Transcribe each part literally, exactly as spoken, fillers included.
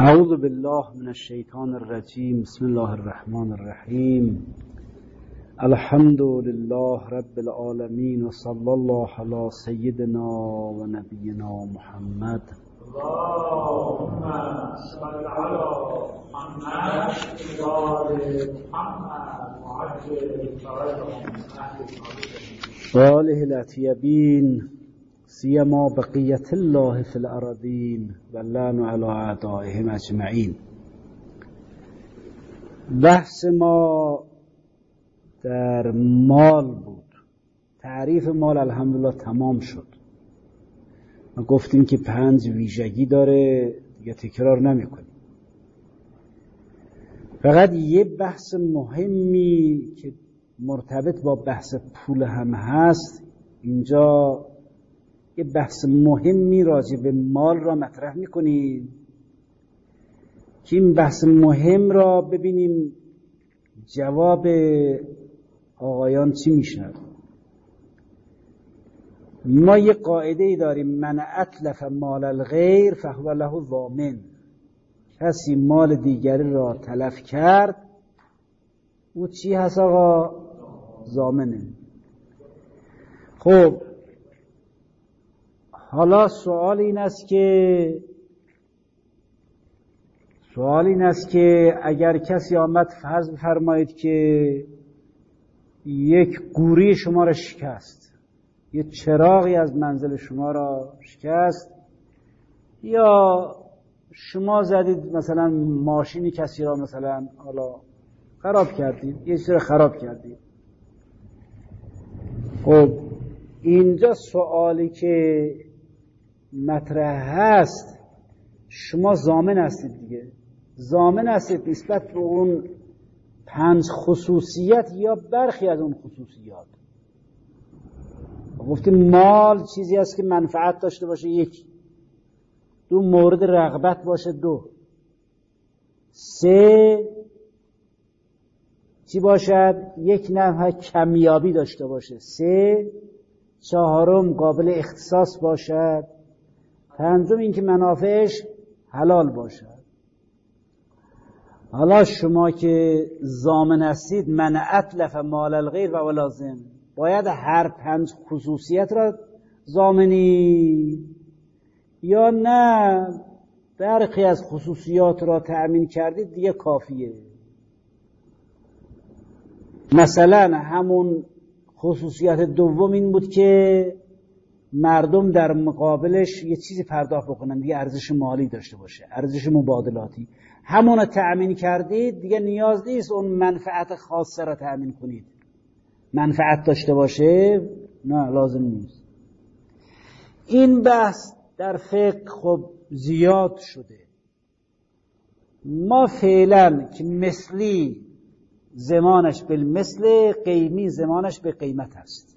اعوذ بالله من الشیطان الرجیم. بسم الله الرحمن الرحیم. الحمد لله رب العالمین و صلی الله علی سیدنا و نبینا محمد. اللهم صل علی محمد و آل محمد وعجل فرجهم و آله الاطیبین سیما بقیت الله فی الارضین و لعن علی اعدائهم اجمعین. بحث ما در مال بود. تعریف مال الحمدلله تمام شد. ما گفتیم که پنج ویژگی داره، دیگه تکرار نمی کنیم. فقط یه بحث مهمی که مرتبط با بحث پول هم هست، اینجا یه بحث مهمی راجع به مال را مطرح میکنیم که این بحث مهم را ببینیم جواب آقایان چی میشه. ما یه قاعده ای داریم: من اتلف مال الغیر فهو له ضامن. کسی مال دیگری را تلف کرد او چی هست آقا؟ ضامنه. خب حالا سوال این است که سوال این است که اگر کسی آمد فرض بفرمایید که یک گوری شما را شکست، یک چراغی از منزل شما را شکست، یا شما زدید مثلا ماشینی کسی را مثلا حالا خراب کردید، یه چیزی را خراب کردید. خب اینجا سوالی که مطرح هست، شما ضامن هستید دیگه، ضامن هستید نسبت به اون پنج خصوصیت یا برخی از اون خصوصیات. گفتیم مال چیزی است که منفعت داشته باشه، یک. دو، مورد رغبت باشه، دو. سه، چی باشد؟ یک نوع کمیابی داشته باشه. سه. چهارم قابل اختصاص باشد. پنجم این که منافعش حلال باشد. حالا شما که ضامن هستید، من اتلف مال الغیر و لازم، باید هر پنج خصوصیت را ضامنی یا نه برخی از خصوصیات را تأمین کردید دیگه کافیه؟ مثلا همون خصوصیت دوم این بود که مردم در مقابلش یه چیزی پرداخت بکنن، دیگه ارزش مالی داشته باشه، ارزش مبادلاتی. همون رو تأمین کردید، دیگه نیاز نیست اون منفعت خاصه را تأمین کنید. منفعت داشته باشه نه، لازم نیست. این بحث در فقه خب زیاد شده. ما فعلا که مثلی زمانش بالمثل، قیمی زمانش به قیمت هست.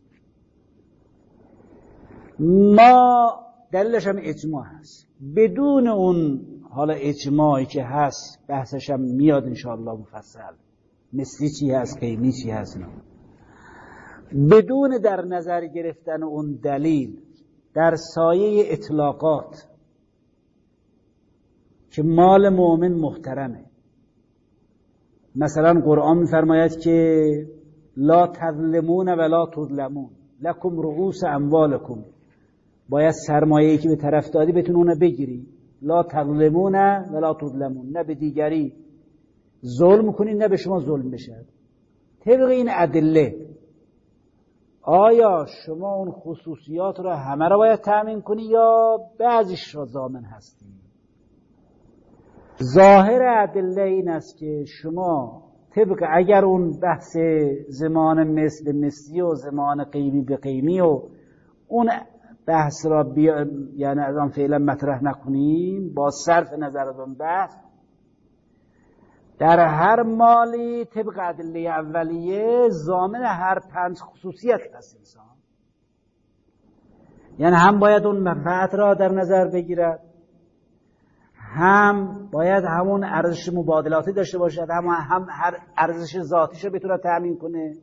ما دلیلش هم اجماع هست. بدون اون حالا اجماعی که هست بحثش هم میاد انشاءالله مفصل، مثلی چی هست، قیمی چی هست. نه. بدون در نظر گرفتن اون دلیل در سایه اطلاقات که مال مؤمن محترمه. مثلا قرآن می‌فرماید که لا تظلمون ولا تظلمون لکم رؤوس اموالکم. باید سرمایه‌ای که به طرف دادی بتون اونو بگیری. لا تظلمون ولا تظلمون، نه به دیگری ظلم کنید نه به شما ظلم بشه. طبق این ادله آیا شما اون خصوصیات رو همه رو باید تأمین کنی یا بعضیش رو ضامن هستی؟ ظاهر ادله این است که شما طبق اگر اون بحث زمان مثل مثلی و زمان قیمی به قیمی و اون بحث را بیا یعنی از آن فعلا مطرح نکنیم، با صرف نظر از اون بحث در هر مالی طبق ادله اولیه ضامن هر پنج خصوصیت هست انسان. یعنی هم باید اون منفعت را در نظر بگیرد، هم باید همون ارزش مبادلاتی داشته باشد، هم هم هر ارزش ذاتیش رو بتونه تأمین کنه.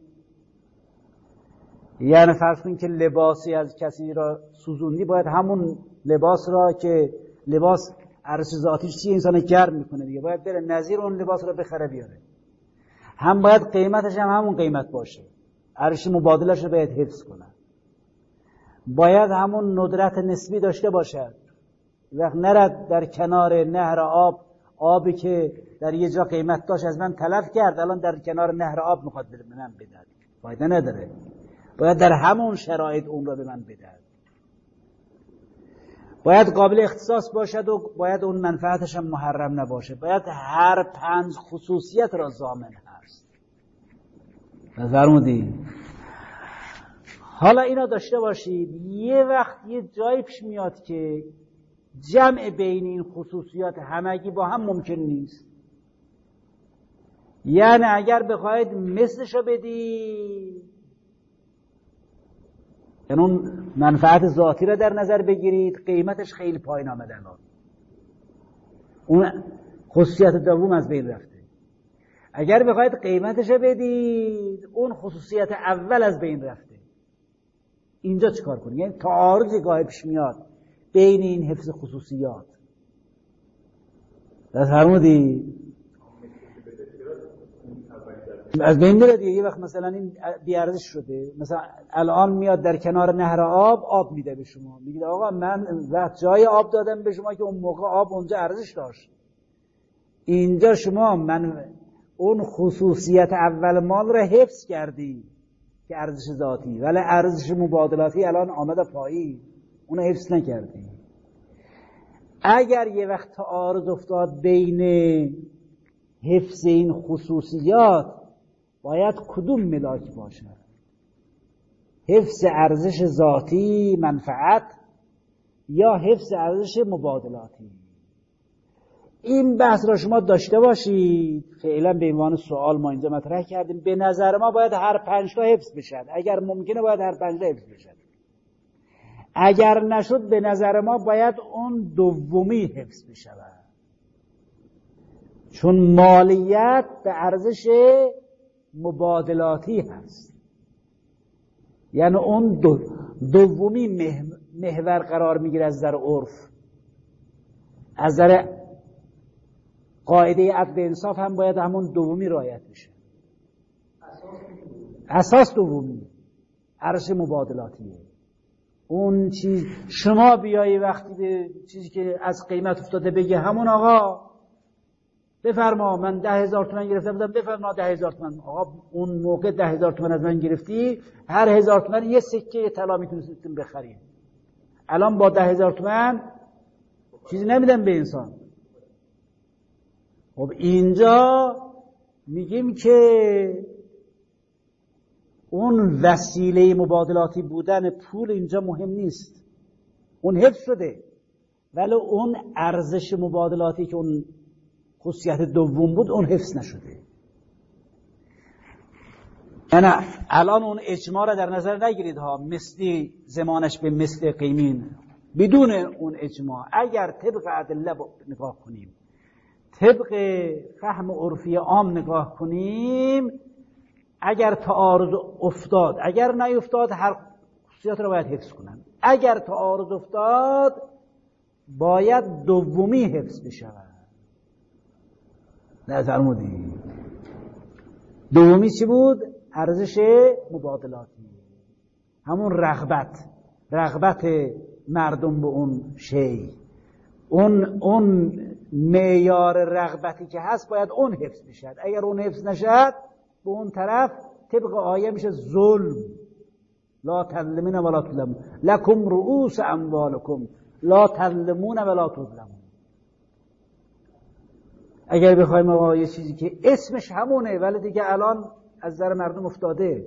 یعنی فرض کن که لباسی از کسی را سوزوندی، باید همون لباس را که لباس ارزش ذاتیش چیه؟ انسان گرم میکنه دیگه، باید بره نظیر اون لباس رو بخره بیاره. هم باید قیمتش هم همون قیمت باشه، ارزش مبادلش رو باید حفظ کنه. باید همون ندرت نسبی داشته باشد، وقت نرد در کنار نهر آب، آبی که در یه جا قیمت داشت از من تلف کرد، الان در کنار نهر آب میخواد به من بدهد، فایده نداره. باید در همون شرایط اون رو به من بدهد. باید قابل اختصاص باشد و باید اون منفعتش هم محرم نباشه. باید هر پنج خصوصیت را ضامن هست. فرمودی؟ حالا اینا داشته باشید. یه وقت یه جایی پیش میاد که جمع بین این خصوصیات همگی با هم ممکن نیست. یعنی اگر بخواید مثلشو بدی، یعنی اون منفعت ذاتی را در نظر بگیرید، قیمتش خیلی پایین آمده الان، اون خصوصیت دوم از بین رفته. اگر بخواید قیمتش بدید، اون خصوصیت اول از بین رفته. اینجا چیکار کنید؟ یعنی تعارضی گاهی پیش میاد بین این حفظ خصوصیات. دست فرمودی؟ از بین میره دیگه. یه وقت مثلا این بیارزش شده، مثلا الان میاد در کنار نهر آب آب میده به شما، میگه آقا من وقت جای آب دادم به شما که اون موقع آب اونجا ارزش داشت. اینجا شما من اون خصوصیت اول مال را حفظ کردی که ارزش ذاتی، ولی ارزش مبادلاتی الان آمده پایین، اون حفظ نکردی. اگر یه وقت تعارض افتاد بین حفظ این خصوصیات، باید کدوم ملاک باشه؟ حفظ ارزش ذاتی منفعت یا حفظ ارزش مبادلاتی؟ این بحث را شما داشته باشید. فعلا به عنوان سوال ما اینجا مطرح کردیم. به نظر ما باید هر پنج تا حفظ بشد، اگر ممکنه باید هر پنج تا حفظ بشد. اگر نشد به نظر ما باید اون دومی حفظ بشود، چون مالیت به ارزش مبادلاتی هست. یعنی اون دو دومی محور قرار میگیره از نظر عرف. از نظر قاعده عدل انصاف هم باید همون دومی رعایت بشه. اساس دومی ارزش مبادلاتیه. اون چیز شما بیایی وقتی به چیزی که از قیمت افتاده بگه همون آقا بفرما من ده هزار تومن گرفتم بودم، بفرما ده هزار تومن. آقا اون موقع ده هزار تومن از من گرفتی، هر هزار تومن یه سکه طلا میتونستیم بخریم. الان با ده هزار تومن چیزی نمیدم به انسان. خب اینجا میگیم که اون وسیله مبادلاتی بودن پول اینجا مهم نیست، اون حفظ شده، ولی اون ارزش مبادلاتی که اون خصوصیت دوم بود اون حفظ نشده. یعنی الان اون اجماع را در نظر نگیرید ها، مثلی زمانش به مثل قیمین. بدون اون اجماع اگر طبق ادله نگاه کنیم، طبق فهم عرفی عام نگاه کنیم، اگر تعارض افتاد، اگر نیفتاد هر خصوصیات را باید حفظ کنن. اگر تعارض افتاد باید دومی حفظ بشود. نه فرمودی؟ دومی چی بود؟ ارزش مبادلاتی، همون رغبت رغبت مردم به اون شی، اون اون معیار رغبتی که هست باید اون حفظ بشد. اگر اون حفظ نشد به اون طرف طبق آیه میشه ظلم. لا تظلمون ولا تظلمون لکم رؤوس اموالکم لا تظلمون ولا تظلمون. اگر بخوایم آقا یه چیزی که اسمش همونه ولی دیگه الان از نظر مردم افتاده،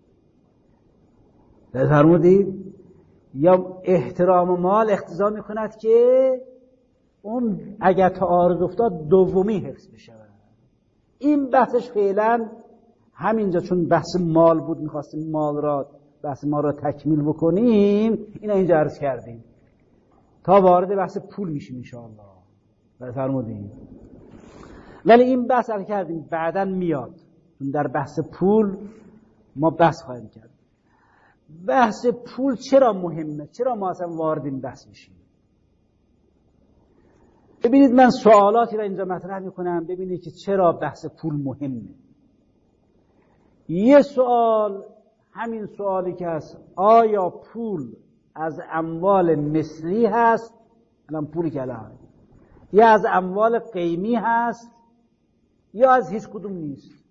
فرمودید؟ یا احترام مال اقتضا میکند که اون اگر تعارض افتاد دومی حفظ بشه. این بحثش فعلا همینجا، چون بحث مال بود میخواستیم مال را بحث مال را تکمیل بکنیم، اینا اینجا عرض کردیم تا وارد بحث پول میشیم انشاءالله. فرمودید؟ ولی این بحث رو کردیم بعداً میاد، چون در بحث پول ما بحث خواهیم کرد. بحث پول چرا مهمه؟ چرا ما اصلا وارد این بحث میشیم؟ ببینید من سوالاتی را اینجا مطرح میکنم ببینید که چرا بحث پول مهمه. یه سوال همین سوالی که هست آیا پول از اموال مثلی هست، الان پولی که الان یا از اموال قیمی هست یا از هیچ کدوم نیست.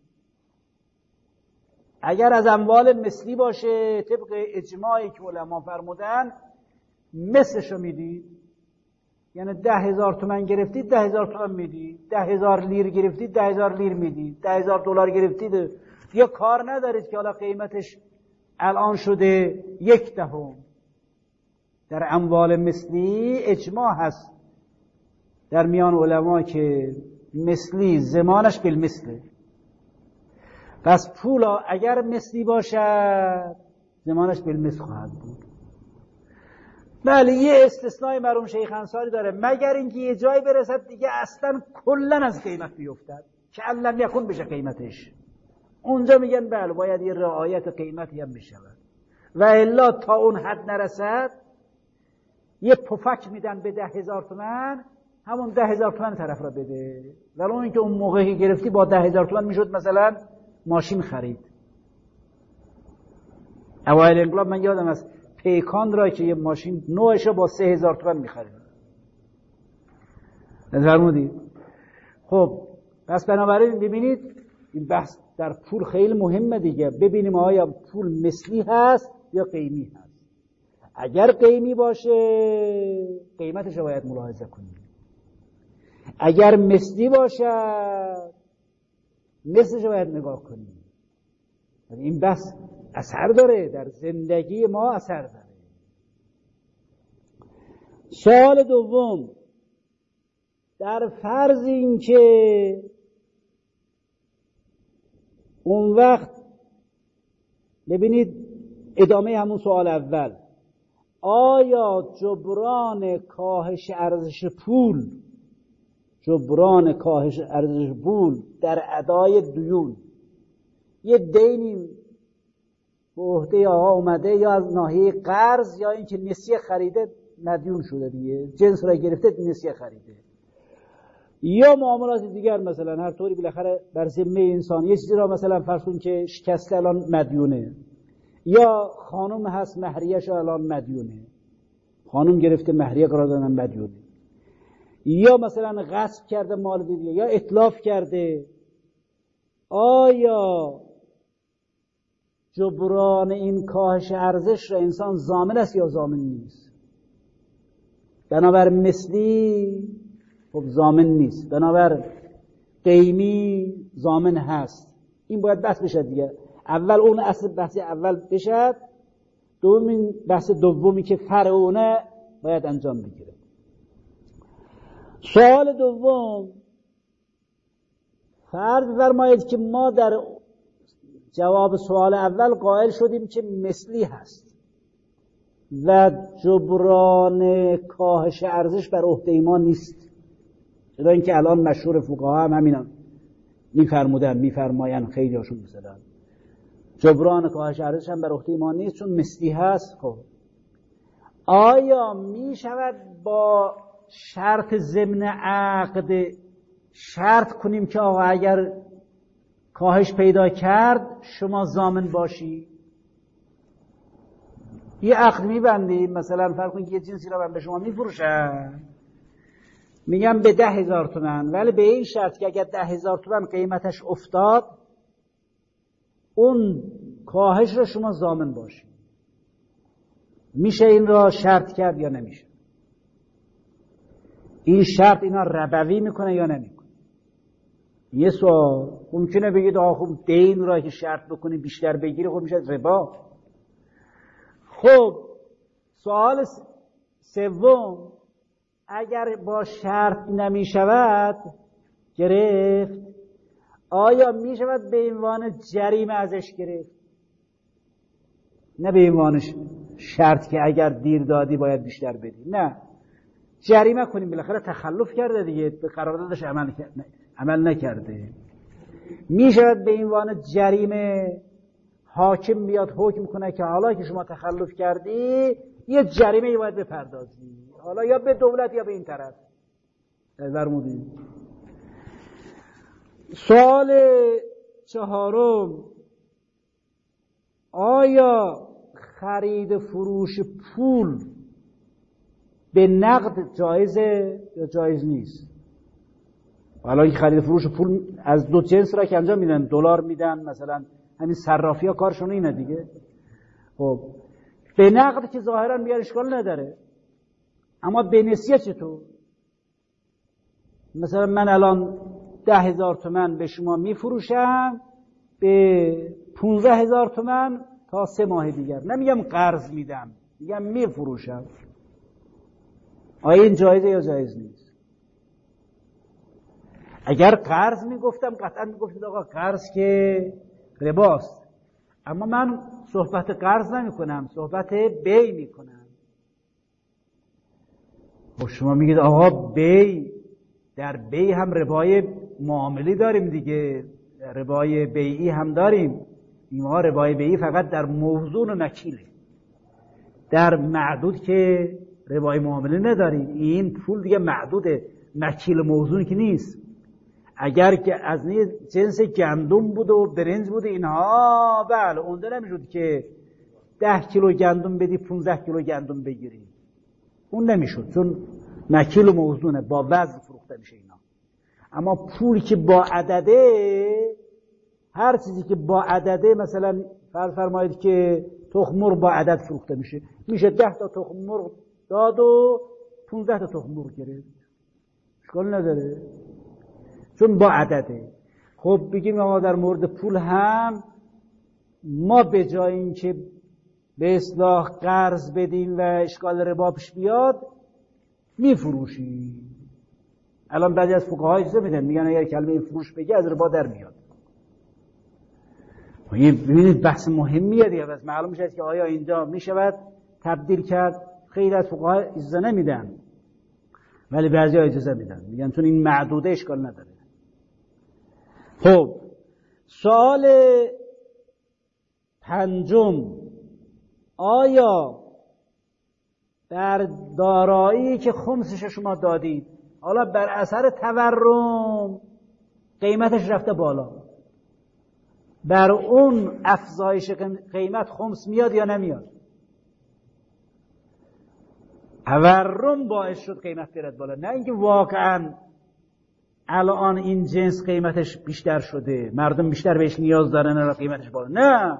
اگر از اموال مثلی باشه طبق اجماعی که علما فرمودن مثلشو میدی، یعنی ده هزار تومن گرفتید ده هزار تومن میدی، ده هزار لیر گرفتید ده هزار لیر میدی، ده هزار دلار گرفتید یا کار ندارید که حالا قیمتش الان شده یک دهم. در اموال مثلی اجماع هست در میان علما که مثلی زمانش بالمثله. پس پول اگر مثلی باشد زمانش بالمثل خواهد بود. بله یه استثنای مرحوم شیخ انصاری داره، مگر اینکه یه جایی برسد دیگه اصلا کلا از قیمت بیفتد که علم یکون بشه قیمتش، اونجا میگن بله باید یه رعایت قیمتی هم بشود و الا تا اون حد نرسد یه پفک میدن به ده هزار تومن، همون ده هزار تومن طرف را بده. ولی اون که اون موقعی گرفتی با ده هزار تومن میشد مثلا ماشین خرید. اوایل انقلاب من یادم از پیکان را که یه ماشین نوعش با سه هزار تومن میخرید. نظرمودید؟ خب پس بنابراین ببینید این بحث در پول خیلی مهمه دیگه. ببینیم آیا پول مثلی هست یا قیمی هست. اگر قیمی باشه قیمتش رو باید ملاحظه کنیم، اگر مثلی باشه مثلش رو باید نگاه کنیم. این بحث اثر داره در زندگی ما، اثر داره. سوال دوم، در فرض این که اون وقت ببینید ادامه همون سوال اول، آیا جبران کاهش ارزش پول جبران کاهش ارزش پول در ادای دیون، یه دینی به عهده آقا اومده یا از ناحیه قرض یا اینکه نسیه خریده مدیون شده دیگه، جنس را گرفته نسیه خریده، یا معاملات دیگر مثلا هر طوری بالاخره بر ذمه انسان یه چیزی را مثلا فرض کن که شکسته الان مدیونه، یا خانم هست مهریه‌ش الان مدیونه، خانم گرفته مهریه قرار دادن مدیونه، یا مثلا غصب کرده مال دیگه یا اتلاف کرده. آیا جبران این کاهش ارزش را انسان ضامن است یا ضامن نیست؟ بنابر مثلی خب ضامن نیست، بنابر قیمی ضامن هست. این باید بحث بشه دیگه. اول اون اصل بحث اول بشه، دومین بحث دومی که فرع اونه باید انجام بگیره. سوال دوم، فرض فرمایید که ما در جواب سوال اول قائل شدیم که مثلی هست و جبران کاهش ارزش بر عهده ما نیست، چرا اینکه الان مشهور فقها هم همینا میفرمودن میفرماین خیلی هاشون مثلا جبران کاهش ارزش هم بر عهده ما نیست چون مثلی هست. خب آیا می شود با شرط ضمن عقد شرط کنیم که آقا اگر کاهش پیدا کرد شما ضامن باشی؟ یه عقد میبندیم، مثلا فرض کن که یه جنسی را من به شما میفروشم، میگم به ده هزار تومن، ولی به این شرط که اگر ده هزار تومن قیمتش افتاد اون کاهش را شما ضامن باشی. میشه این را شرط کرد یا نمیشه؟ این شرط اینا ربوی میکنه یا نمیکنه؟ یه سوال. ممکنه بگید آخه خب دین را که شرط بکنی بیشتر بگیری خب میشه ربا. خب سوال سوم، اگر با شرط نمیشود گرفت، آیا میشود به عنوان جریمه ازش گرفت؟ نه به عنوان شرط که اگر دیر دادی باید بیشتر بدی، نه جریمه کنیم، بالاخره تخلف کرده دیگه، به قراردادش عمل عمل نکرده. میشود به عنوان جریمه حاکم بیاد حکم کنه که حالا که شما تخلف کردی یه جریمه باید بپردازی، حالا یا به دولت یا به این طرف. فرمودید. سوال چهارم، آیا خرید فروش پول به نقد جایزه یا جایز نیست؟ حالا این خرید فروش پول از دو جنس را که انجام میدن، دلار میدن مثلا، همین صرافی ها کارشون اینه دیگه. خب به نقد که ظاهرا میگن اشکال نداره، اما به نسیه چطور؟ مثلا من الان ده هزار تومن به شما میفروشم به پونزده هزار تومن تا سه ماه دیگر، نمیگم قرض میدم، میگم میفروشم. آیا این جایزه یا جایز نیست؟ اگر قرض میگفتم قطعا میگفتید آقا قرض که رباست، اما من صحبت قرض نمی کنم، صحبت بی می کنم. خب شما میگید آقا بی، در بی هم ربای معاملی داریم دیگه، ربای بیعی هم داریم. ما ربای بیعی فقط در موزون و مکیله، در معدود که ربای معامله نداریم. این پول دیگه معدوده، مکیل موزون که نیست. اگر که از جنس گندم بود و برنج بود اینها، بله اونده نمیشد که ده کیلو گندم بدی پونزده کیلو گندم بگیری، اون نمیشد، چون مکیل و موزونه، با وزن فروخته میشه اینا. اما پولی که با عدده، هر چیزی که با عدده، مثلا فرض فرمایید که تخم مرغ با عدد فروخته میشه، میشه ده تا تخم مرغ داد و پونزده تا تخم مرغ گرفت، اشکال نداره چون با عدده. خب بگیم ما در مورد پول هم ما به جای اینکه به اصلاح قرض بدیم و اشکال ربا پیش بیاد میفروشیم. الان بعضی از فقها اجازه میدن، میگن اگر کلمه فروش بگی از ربا در میاد. ببینید بحث مهمیه دیگه، بس معلوم میشه که آیا اینجا میشود تبدیل کرد. خیلی از فقها اجازه نمیدن، ولی بعضی‌ها اجازه میدن، میگن چون این معدوده اشکال نداره. خب سوال پنجم، آیا در دارایی که خمسش شما دادید، حالا بر اثر تورم قیمتش رفته بالا، بر اون افزایش قیمت خمس میاد یا نمیاد؟ تورم باعث شد قیمت برد بالا، نه اینکه واقعا الان این جنس قیمتش بیشتر شده، مردم بیشتر بهش نیاز دارن الان قیمتش بالا. نه،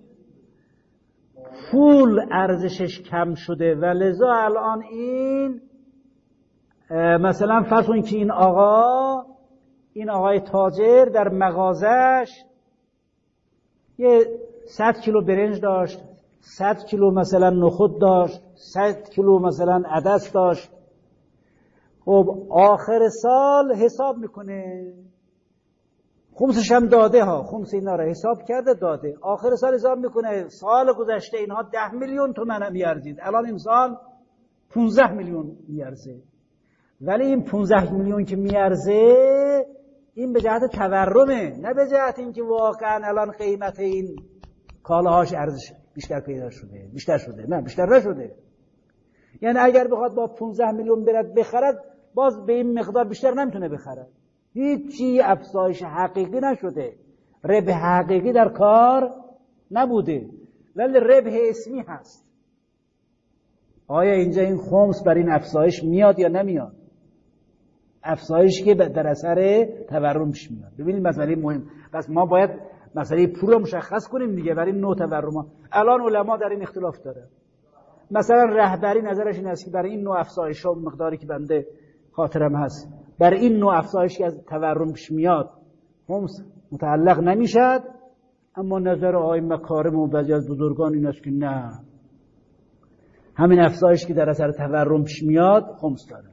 پول ارزشش کم شده و لذا الان این مثلا فرض کنید که این آقا این آقای تاجر در مغازش یه صد کیلو برنج داشت، صد کیلو مثلا نخود داشت، صد کیلو مثلا عدس داشت. خب آخر سال حساب میکنه، خمسش هم داده ها، خمس اینا رو حساب کرده داده، آخر سال حساب میکنه سال گذشته اینها ده میلیون تومن میارزید، الان این سال پونزده میلیون میارزه. ولی این پونزده میلیون که میارزه این به جهت تورمه، نه به جهت اینکه واقعا الان قیمت این کالاهاش ارزش بیشتر پیدا شده، بیشتر شده، نه بیشتر نشده. یعنی اگر بخواد با پونزده میلیون برد بخرد، باز به این مقدار بیشتر نمیتونه بخرد. هیچی افزایش حقیقی نشده، ربح حقیقی در کار نبوده، ولی ربح اسمی هست. آیا اینجا این خمس بر این افزایش میاد یا نمیاد؟ افزایشی که در اثر تورم پیش میاد. ببینید مسئله مهم، پس ما باید مسئله پول رو مشخص کنیم دیگه برای نوع تورم. الان علما در این اختلاف داره. مثلا رهبری نظرش این است که برای این نوع افزایش ها مقداری که بنده خاطرم هست، برای این نوع افزایشی که از تورم پیش میاد خمس متعلق نمیشد. اما نظر آقای مکارم و بعضی از بزرگان این است که نه، همین افزایشی که در اثر تورم پیش میاد خمس داره.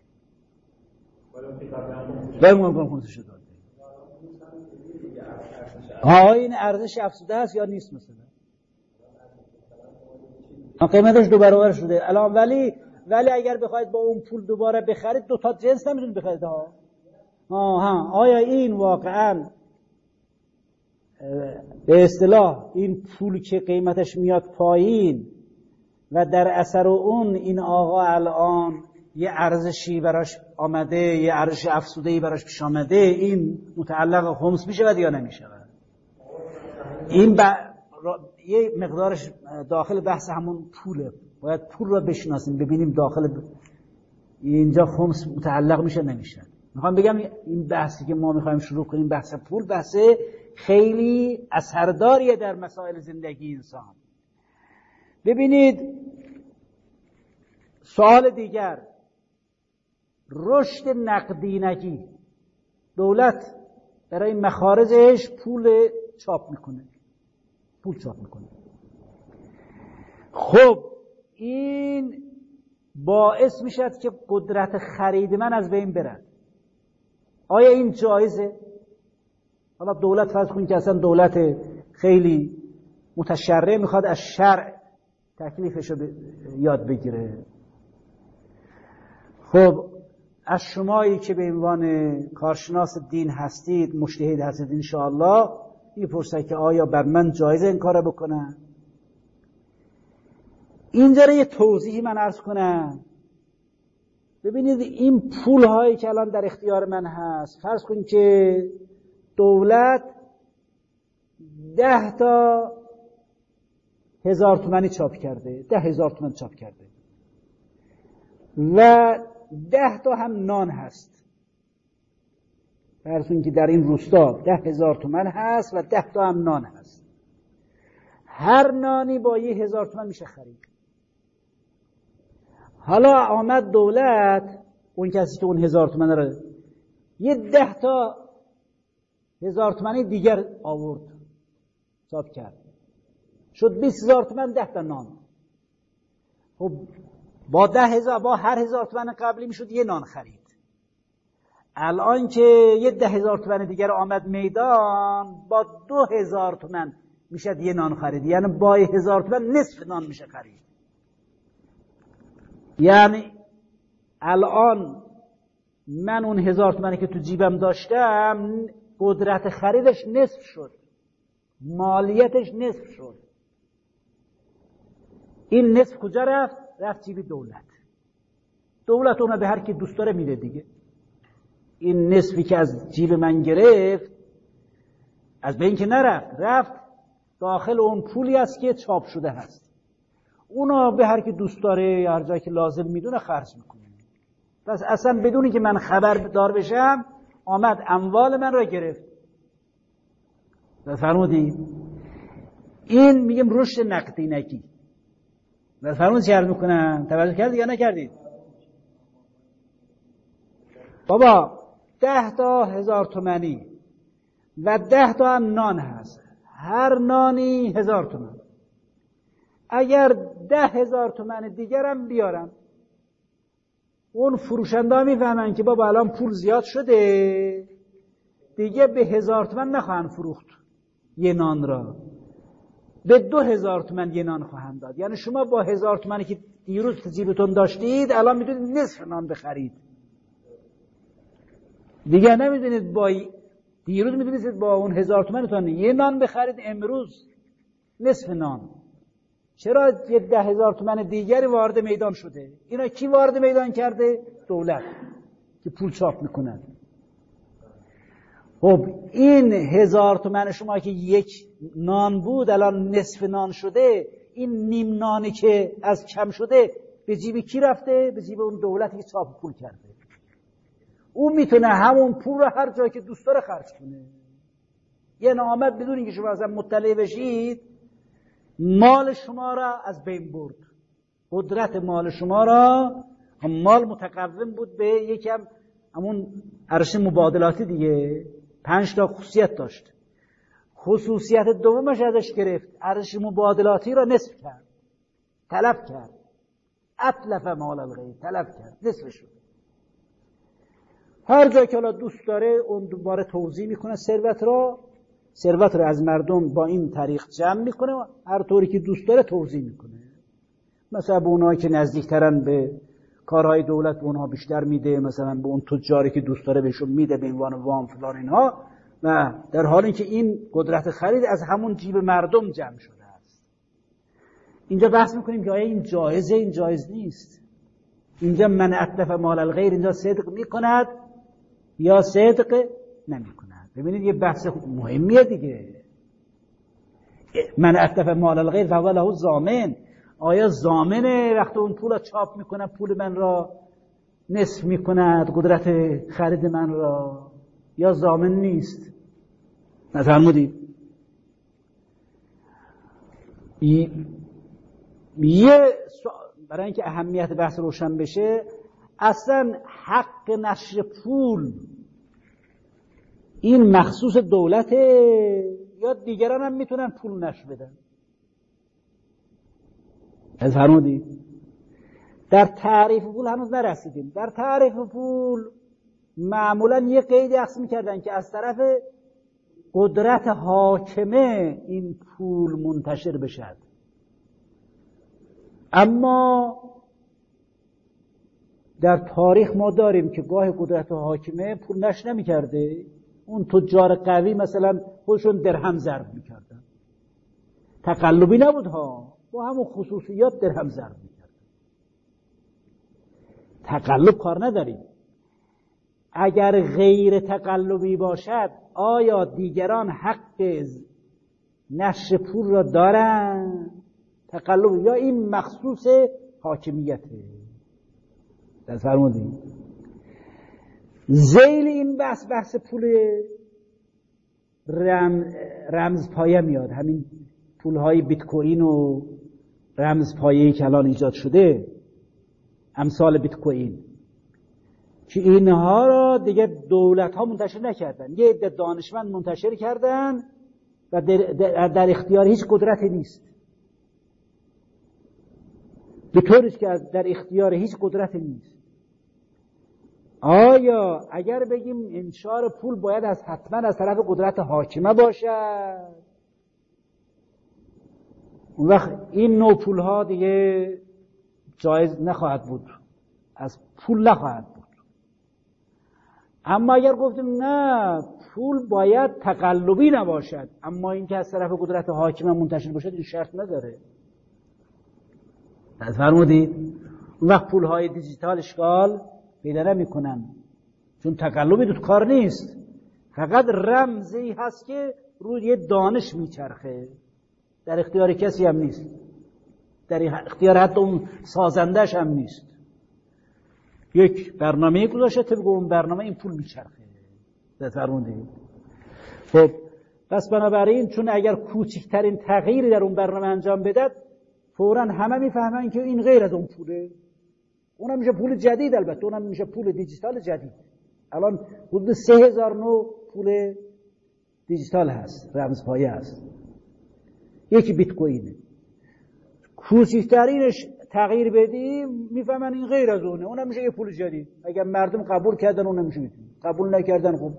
ولی ممکن خمسش داده. ها این ارزش افزوده است یا نیست؟ مثلا قیمتش دو برابر شده الان، ولی ولی اگر بخواید با اون پول دوباره بخرید دو تا جنس نمیتونید بخرید ها. ها ها آیا این واقعا به اصطلاح این پول که قیمتش میاد پایین و در اثر اون این آقا الان یه ارزشی براش آمده، یه ارزش افزوده‌ای براش پیش آمده، این متعلق خمس میشه و یا نمیشه. این ب... یه مقدارش داخل بحث همون پوله. باید پول را بشناسیم، ببینیم داخل ب... اینجا خمس متعلق میشه نمیشه. میخوام بگم این بحثی که ما میخوایم شروع کنیم، بحث پول، بحث خیلی اثرداریه در مسائل زندگی انسان. ببینید سوال دیگر، رشد نقدینگی. دولت برای مخارجش پول چاپ میکنه، پول چاپ میکنه. خب این باعث میشد که قدرت خرید من از بین برد. آیا این جایزه؟ حالا دولت فرض کنید که اصلا دولت خیلی متشرع میخواد از شرع تکلیفش رو یاد بگیره. خب از شمایی که به عنوان کارشناس دین هستید، مجتهد هستید انشاءالله، میپرسه که آیا بر من جایزه این کارو بکنم؟ اینجا رو یه توضیحی من عرض کنم. ببینید این پول هایی که الان در اختیار من هست، فرض کنید که دولت ده تا هزار تومانی چاپ کرده، ده هزار تومان چاپ کرده و ده تا هم نان هست. فرض کنید که در این روستا ده هزار تومان هست و ده تا هم نان هست. هر نانی با یه هزار تومان میشه خرید. حالا آمد دولت، اون کسی که اون هزار تومن رو یه ده تا هزار تومنی دیگر آورد چاپ کرد، شد بیست هزار تومن، ده تا نان. خب با ده هزار، با هر هزار تومن قبلی میشد یه نان خرید. الان که یه ده هزار تومن دیگر آمد میدان، با دو هزار تومن میشد یه نان خرید. یعنی با هزار تومن نصف نان میشه خرید. یعنی الان من اون هزار تومنی که تو جیبم داشتم قدرت خریدش نصف شد، مالیتش نصف شد. این نصف کجا رفت؟ رفت جیب دولت. دولت اون به هر کی دوست داره میده دیگه. این نصفی که از جیب من گرفت از بین که نرفت، رفت داخل اون پولی است که چاپ شده هست. اونا به هر کی دوست داره هر جایی که لازم میدونه خرج میکنه. پس اصلا بدونی که من خبر دار بشم آمد اموال من را گرفت. فرمودی این میگم رشد نقدینگی. فرمود چه عرض میکنم؟ توجه کردید یا نکردید؟ بابا ده تا هزار تومنی و ده تا هم نان هست، هر نانی هزار تومن. اگر ده هزار تومن دیگرم بیارم، اون فروشنده میفهمن که بابا الان پول زیاد شده دیگه، به هزار تومن نخواهند فروخت یه نان را، به دو هزار تومن یه نان خواهند داد. یعنی شما با هزار تومنی که دیروز تو جیبتون داشتید الان میتونید نصف نان بخرید دیگه. نمیدونید با دیروز میتونید با اون هزار تومنتون یه نان بخرید، امروز نصف نان. چرا یه ده هزار تومن دیگری وارد میدان شده؟ اینا کی وارد میدان کرده؟ دولت که پول چاپ میکنن. خب این هزار تومن شما که یک نان بود الان نصف نان شده، این نیم نانی که از کم شده به جیب کی رفته؟ به جیب اون دولتی که چاپ پول کرده. اون میتونه همون پول رو هر جایی که دوست داره خرج کنه. یعنی آمد بدون اینکه شما اصلا مطلع بشید مال شما را از بین برد. قدرت مال شما را، هم مال متقوم بود به یکم همون ارش مبادلاتی دیگه، پنج تا خصوصیت داشت. خصوصیت دومش ازش گرفت، ارش مبادلاتی را نصف کرد، تلف کرد. اتلف مال الغیر، تلف کرد، نصف شد. هر جایی که الان دوست داره اون دوباره توزیع میکنه ثروت را، ثروت را از مردم با این طریق جمع میکنه و هر طوری که دوست داره توزیع میکنه. مثلا به اونایی که نزدیکترن به کارهای دولت به اونها بیشتر میده، مثلا به اون تجاری که دوست داره بهشون میده به عنوان وام فلان اینها، و در حالی که این قدرت خرید از همون جیب مردم جمع شده است. اینجا بحث میکنیم که آیا این جایزه، این جایز نیست. اینجا من اتلف مال الغیر اینجا صدق میکند یا صدق نمیکند. ببینید یه بحث مهمیه دیگه. من اتلف مال الغیر فهو له ضامن، آیا ضامنه وقتی اون پول چاپ میکنه پول من را نصف میکند، قدرت خرید من را، یا ضامن نیست؟ نفرمودید؟ یه برای اینکه اهمیت بحث روشن بشه، اصلا حق نشر پول این مخصوص دولته یا دیگران هم میتونن پول نشر بدن؟ از فرمودید؟ در تعریف پول هنوز نرسیدیم. در تعریف پول معمولا یه قیدی عکس میکردن که از طرف قدرت حاکمه این پول منتشر بشد. اما در تاریخ ما داریم که گاه قدرت حاکمه پول نشر نمیکرده، اون تجار قوی مثلا خودشون درهم ضرب میکردن، تقلبی نبود ها، با همون خصوصیات درهم ضرب میکردن. تقلب کار نداریم. اگر غیر تقلبی باشد آیا دیگران حق نشر پول را دارن؟ تقلب یا این مخصوص حاکمیته؟ در فرمودیم ذیل این بحث بحث پول رم رمز پایه میاد، همین پولهای بیت کوین و رمز پایه‌ای که الان ایجاد شده امثال بیت کوین، که اینها را دیگه دولت ها منتشر نکردن، یه عده دانشمند منتشر کردن و در, در, در اختیار هیچ قدرتی نیست، به طوریست که در اختیار هیچ قدرتی نیست. آیا اگر بگیم انشار پول باید از حتما از طرف قدرت حاکمه باشد، اون وقت این نوع پول ها دیگه جایز نخواهد بود، از پول نخواهد بود. اما اگر گفتیم نه پول باید تقلبی نباشد، اما این که از طرف قدرت حاکمه منتشر باشد، این شرط نداره. فرمودید؟ اون وقت پول های دیجیتال اشکال پیدا نمی کنن، چون تقلبی تو کار نیست، فقط رمزی هست که روی یه دانش میچرخه، در اختیار کسی هم نیست، در اختیار حتی اون سازندش هم نیست. یک برنامه گذاشته طبق اون برنامه این پول میچرخه. فرمودید؟ خب پس بنابراین چون اگر کوچکترین تغییری در اون برنامه انجام بدد، فوراً همه میفهمن که این غیر از اون پوله، اونم میشه پول جدید، البته اونم میشه پول دیجیتال جدید. الان حدود سه هزار نوع پول دیجیتال هست، رمزپایه هست. یکی بیت کوینه، کوچکترینش تغییر بدیم میفهمن این غیر از اونه، اونم میشه یه پول جدید. اگر مردم قبول کردن اونم میشه میتونه، قبول نکردن خب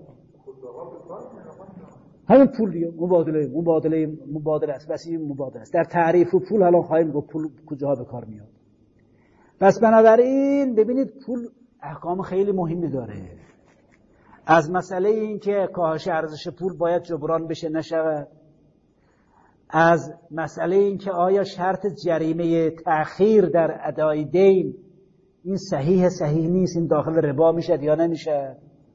همین پول دیگه مبادله مبادله مبادله است، بس این مبادله است. در تعریف و پول الان خواهیم گفت پول کجاها به کار میاد. پس بنابراین ببینید پول احکام خیلی مهمی داره. از مسئله این که کاهش ارزش پول باید جبران بشه نشود، از مسئله این که آیا شرط جریمه تأخیر در ادای دین این صحیح صحیح نیست، این داخل ربا میشه یا نمیشه،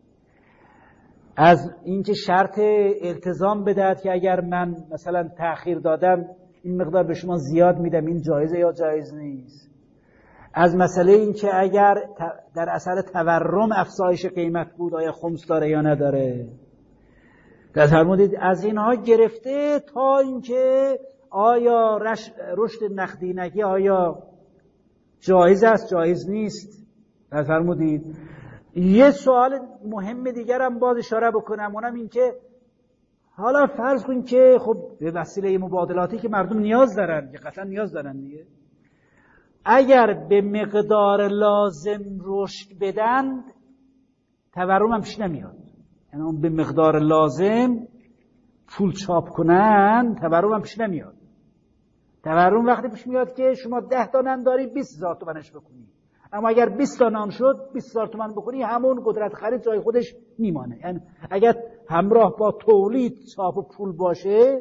از اینکه شرط التزام بدهد که اگر من مثلا تأخیر دادم این مقدار به شما زیاد میدم، این جایزه یا جایز نیست، از مسئله این که اگر در اثر تورم افزایش قیمت بود آیا خمس داره یا نداره. در فرمودید از اینها گرفته تا اینکه آیا رشد نقدینگی آیا جایز است جایز نیست. در فرمودید یه سوال مهم دیگر هم باز اشاره بکنم، اونم این که حالا فرض کن که خب به وسیله مبادلاتی که مردم نیاز دارن، که قطعا نیاز دارن دیگه، اگر به مقدار لازم رشد بدند تورم هم پیش نمیاد. یعنی اون به مقدار لازم پول چاپ کنن تورم هم پیش نمیاد. تورم وقتی پیش میاد که شما ده تا نان داری بیست هزار تومنش بکنی، اما اگر بیست تا نان شد بیست هزار تومن بکنی همون قدرت خرید جای خودش میمانه. یعنی اگر همراه با تولید چاپ و پول باشه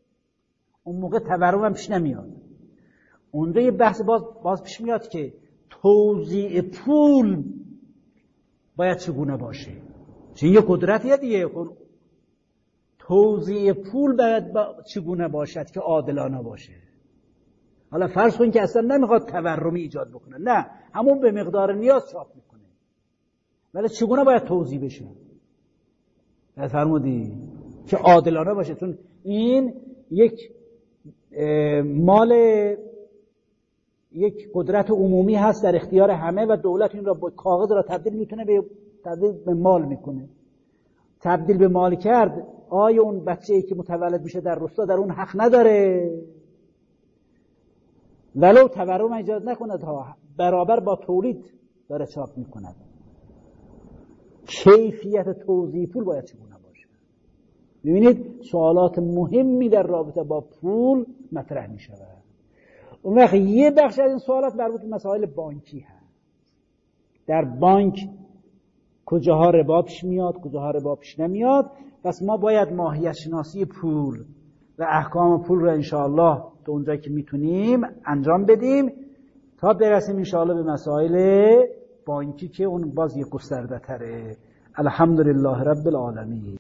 اون موقع تورم هم پیش نمیاد. اونجا یه بحث باز, باز پیش میاد که توزیع پول باید چگونه باشه؟ چون یه قدرتیه دیگه. توزیع پول باید با چگونه باشد که عادلانه باشه. حالا فرض کن که اصلا نمیخواد تورمی ایجاد بکنه، نه، همون به مقدار نیاز چاپ میکنه، ولی چگونه باید توزیع بشه؟ باید فرمودی که عادلانه باشه، چون این یک مال یک قدرت عمومی هست در اختیار همه و دولت این را با کاغذ را تبدیل میتونه به تبدیل به مال میکنه. تبدیل به مال کرد، آیا اون بچه‌ای که متولد میشه در روستا در اون حق نداره؟ ولو تورم ایجاد نکند ها، برابر با تولید داره چاپ میکند. کیفیت توزیع پول باید چگونه باشه؟ ببینید سوالات مهمی در رابطه با پول مطرح میشود. اون وقت یه بخش از این سوالات مربوط به مسائل بانکی هست. در بانک کجاها ربا پیش میاد، کجاها ربا پیش نمیاد. پس ما باید ماهیت شناسی پول و احکام پول رو انشاءالله تا اونجایی که میتونیم انجام بدیم تا برسیم انشاءالله به مسائل بانکی که اون باز یک گسترده تره. الحمدلله رب العالمین.